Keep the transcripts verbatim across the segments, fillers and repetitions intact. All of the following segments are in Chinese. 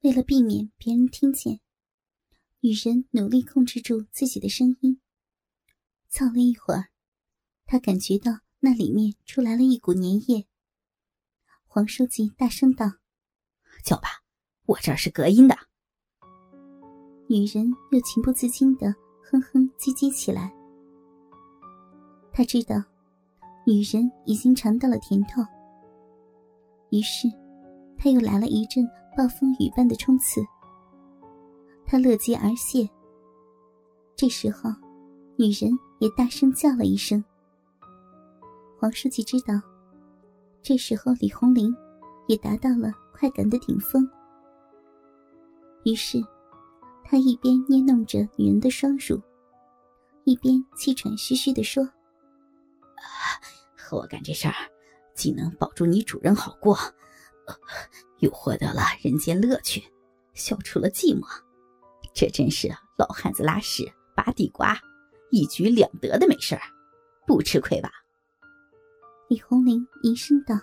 为了避免别人听见，女人努力控制住自己的声音。操了一会儿，她感觉到那里面出来了一股粘液。黄书记大声道： 叫吧，我这儿是隔音的。 女人又情不自禁地哼哼唧唧起来。她知道女人已经尝到了甜头，于是她又来了一阵暴风雨般的冲刺。她乐极而谢。这时候女人也大声叫了一声。黄书记知道这时候李红玲也达到了快感的顶峰，于是他一边捏弄着女人的双乳，一边气喘吁吁地说： 和我干这事儿，既能保住你主人好过，呃、又获得了人间乐趣，消除了寂寞，这真是老汉子拉屎拔地瓜，一举两得的美事儿，不吃亏吧？ 李红玲一声道：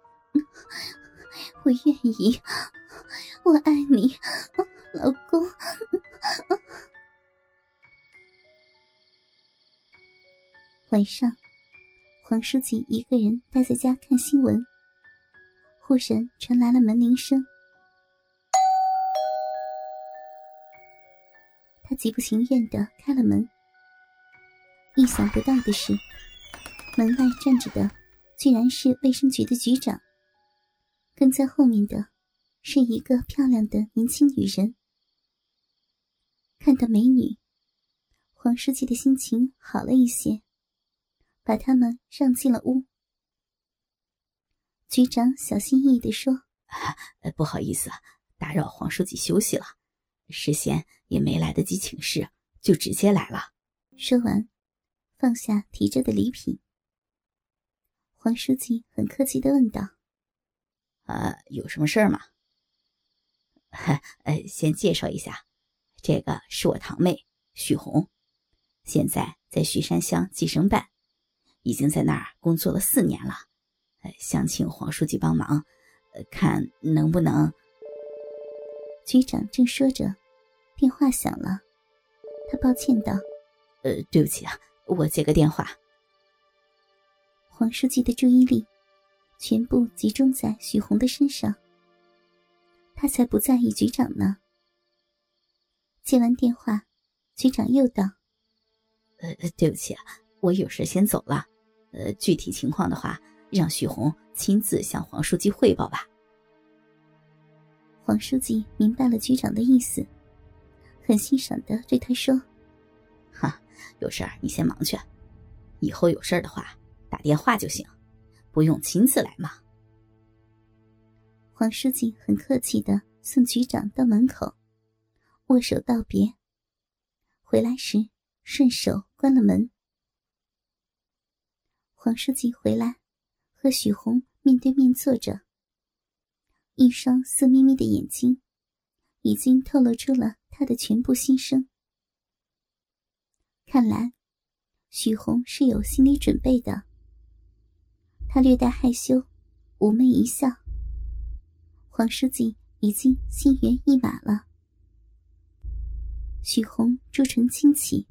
我愿意，我爱你，老公。晚上，黄书记一个人待在家看新闻，忽然传来了门铃声。他极不情愿地开了门。意想不到的是，门外站着的居然是卫生局的局长，跟在后面的是一个漂亮的年轻女人。看到美女，黄书记的心情好了一些，把他们让进了屋。局长小心翼翼地说： 呃，不好意思，打扰黄书记休息了，事先也没来得及请示，就直接来了。 说完，放下提着的礼品。黄书记很客气地问道： 呃，有什么事儿吗？呃，先介绍一下，这个是我堂妹许红，现在在许山乡计生办，已经在那儿工作了四年了，呃，想请黄书记帮忙，呃，看能不能…… 局长正说着，电话响了，他抱歉道： 呃，对不起啊，我接个电话。 黄书记的注意力全部集中在许红的身上，他才不在意局长呢。接完电话，局长又道： 呃，对不起啊，我有事先走了，呃，具体情况的话，让许红亲自向黄书记汇报吧。 黄书记明白了局长的意思，很欣赏地对他说： 哈，有事儿你先忙去，以后有事的话打电话就行，不用亲自来嘛。 黄书记很客气地送局长到门口，握手道别。回来时顺手关了门。黄书记回来，和许红面对面坐着，一双色眯眯的眼睛已经透露出了他的全部心声。看来许红是有心理准备的。他略带害羞，妩媚一笑。黄书记已经心猿意马了。许红朱唇轻启：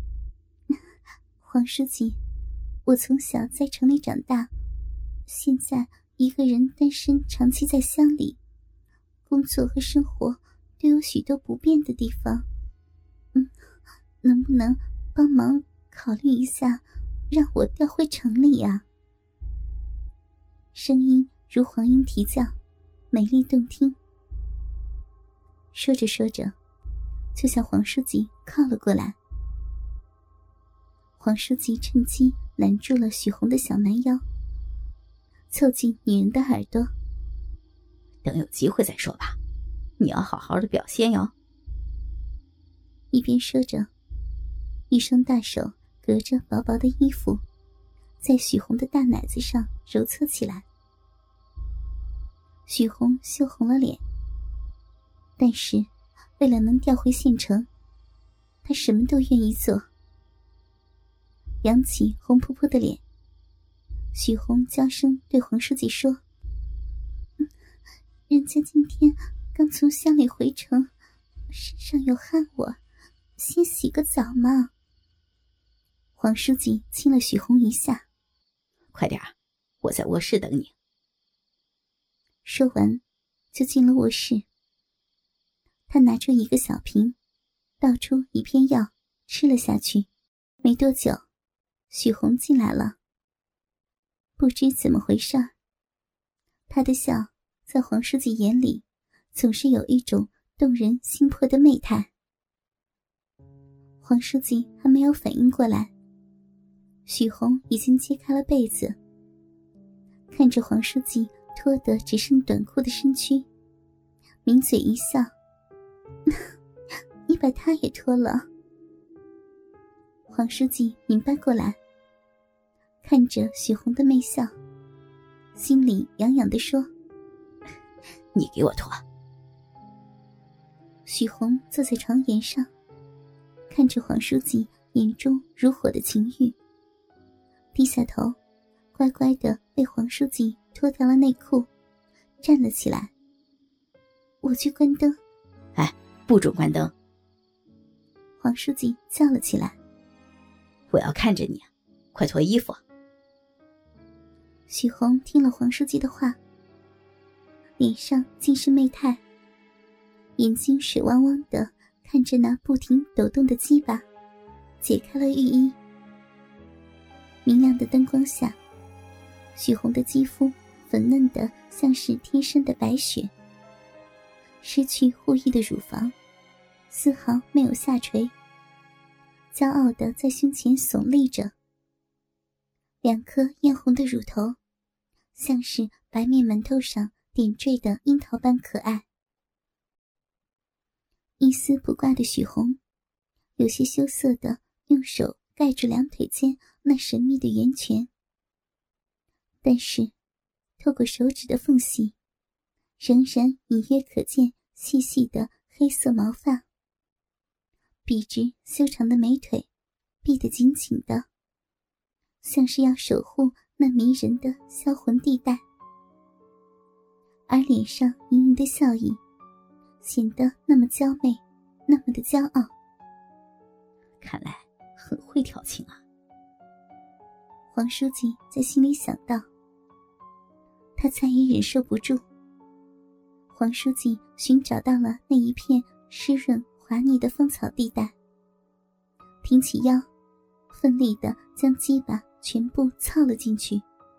黄书记，我从小在城里长大，现在一个人单身长期在乡里，工作和生活都有许多不便的地方。嗯，能不能帮忙考虑一下，让我调回城里呀？声音如黄莺啼叫，美丽动听。说着说着，就向黄书记靠了过来。黄书记趁机揽住了许红的小蛮腰，凑近女人的耳朵： 等有机会再说吧，你要好好的表现哟。 一边说着，一双大手隔着薄薄的衣服，在许红的大奶子上揉搓起来。许红羞红了脸，但是为了能调回县城，她什么都愿意做。扬起红扑扑的脸，许红娇声对黄书记说：人家今天刚从乡里回城，身上有汗我，先洗个澡嘛。黄书记亲了许红一下。 快点儿，我在卧室等你。 说完就进了卧室。他拿出一个小瓶，倒出一片药，吃了下去。没多久，许红进来了。不知怎么回事，他的笑在黄书记眼里总是有一种动人心魄的媚态。黄书记还没有反应过来，许红已经揭开了被子，看着黄书记脱得只剩短裤的身躯，抿嘴一笑：“你把他也脱了。”黄书记明白过来，看着许红的媚笑，心里痒痒地说：“ 你给我脱。” 许红坐在床沿上，看着黄书记眼中如火的情欲，低下头，乖乖地为黄书记脱掉了内裤，站了起来。我去关灯。 哎，不准关灯！ 黄书记叫了起来。 我要看着你，快脱衣服。 许红听了黄书记的话，脸上尽是媚态，眼睛水汪汪地看着那不停抖动的鸡巴，解开了浴衣。明亮的灯光下，许红的肌肤粉嫩得像是天生的白雪，失去护翼的乳房丝毫没有下垂，骄傲地在胸前耸立着，两颗艳红的乳头像是白面馒头上点缀的樱桃般可爱。一丝不挂的许红有些羞涩地用手盖住两腿间那神秘的圆泉，但是透过手指的缝隙仍然隐约可见细细的黑色毛发，笔直修长的美腿闭得紧紧的，像是要守护那迷人的销魂地带，而脸上盈盈的笑意显得那么娇媚，那么的骄傲。 看来很会调情啊。 黄书记在心里想到。他再也忍受不住，黄书记寻找到了那一片湿润滑腻的芳草地带，挺起腰，奋力地将鸡巴全部操了进去。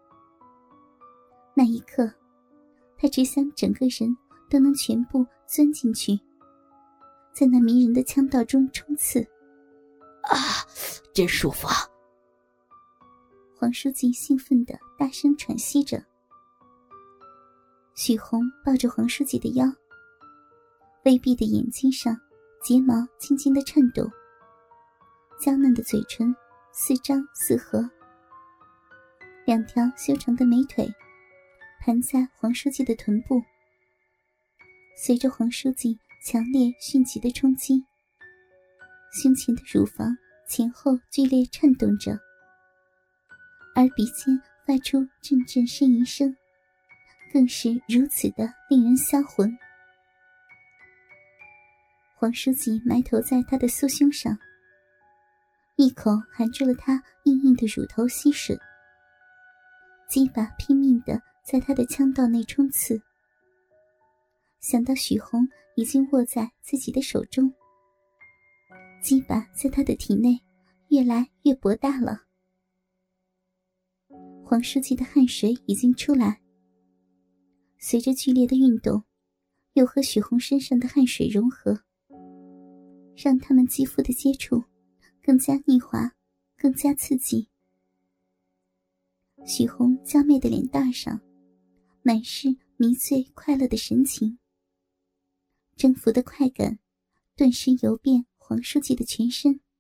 那一刻，他只想整个人都能全部钻进去，在那迷人的腔道中冲刺。 啊，真舒服啊！ 黄书记兴奋地大声喘息着。许红抱着黄书记的腰，微闭的眼睛上睫毛轻轻地颤抖，娇嫩的嘴唇似张似合，两条修长的美腿盘在黄书记的臀部，随着黄书记强烈迅疾的冲击，胸前的乳房前后剧烈颤动着，而鼻尖发出阵阵呻吟声，更是如此的令人销魂。黄书记埋头在他的酥胸上，一口含住了他硬硬的乳头吸吮，鸡巴拼命地在他的腔道内冲刺。想到许红已经握在自己的手中，鸡巴在他的体内越来越博大了。黄书记的汗水已经出来，随着剧烈的运动，又和许红身上的汗水融合，让他们肌肤的接触更加腻滑，更加刺激。许红娇媚的脸蛋上满是迷醉快乐的神情，征服的快感顿时游遍黄书记的全身。